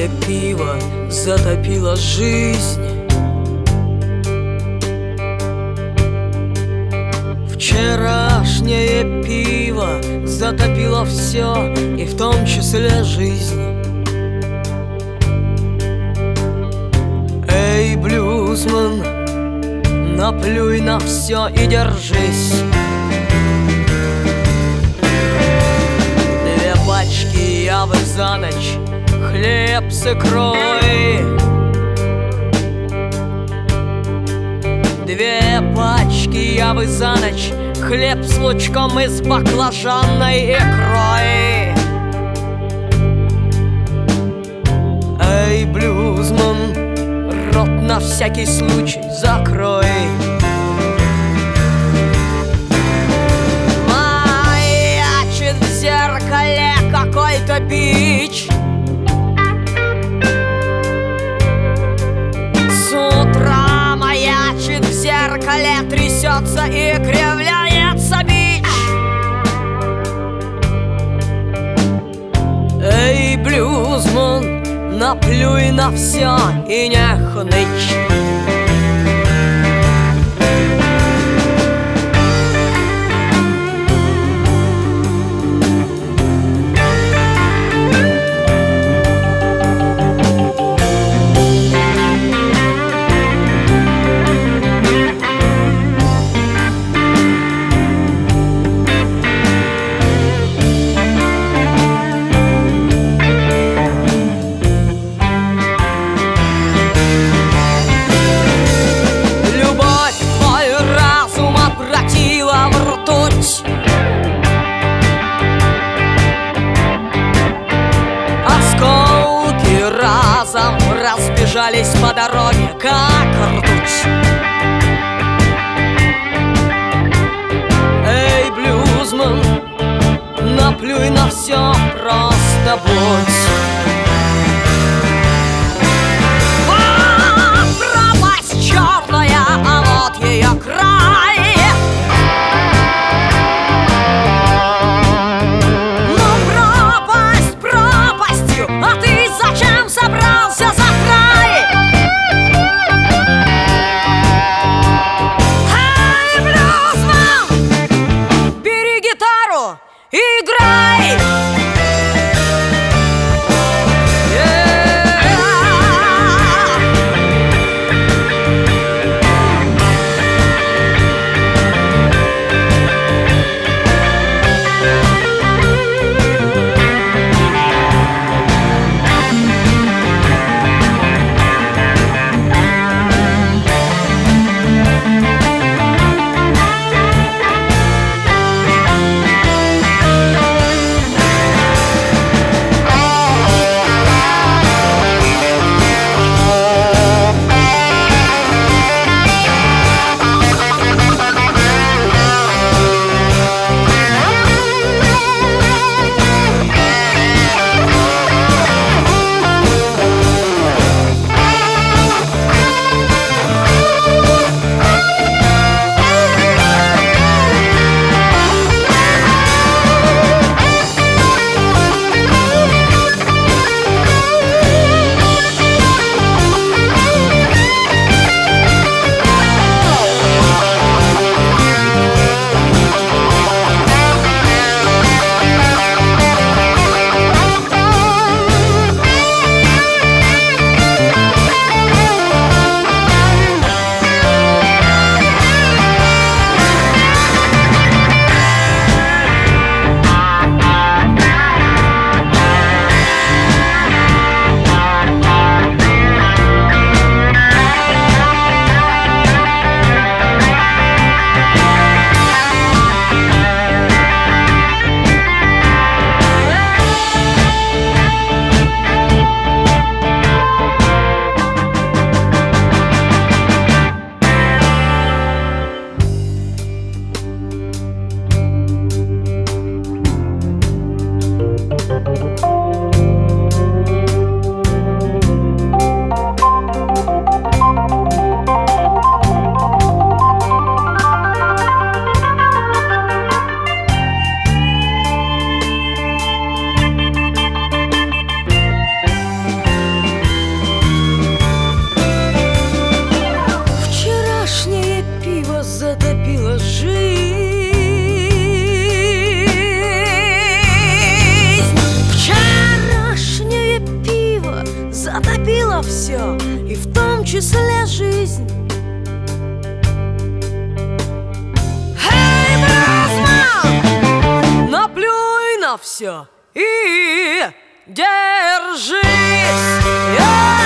Вчерашнее пиво затопило жизнь. Вчерашнее пиво затопило все, и в том числе жизнь. Эй, блюзман, наплюй на все и держись. Две пачки явы за ночь, хлеб с икрой. Две пачки явы за ночь, хлеб с лучком и с баклажанной икрой. Эй, блюзман, рот на всякий случай закрой. Маячит в зеркале какой-то бич. С утра маячит в зеркале, трясется и кривляется бич. Эй, блюзман, наплюй на все и не хнычь. Разбежались по дороге, как ртуть. Эй, блюзман, наплюй на все, просто будь. Пропасть черная, а вот ее край. Ну, пропасть пропастью, а ты зачем собрался за край? Эй, блюзман, бери гитару и играй. все, и в том числе жизнь. Эй, Бразман, наплюй на все и держись.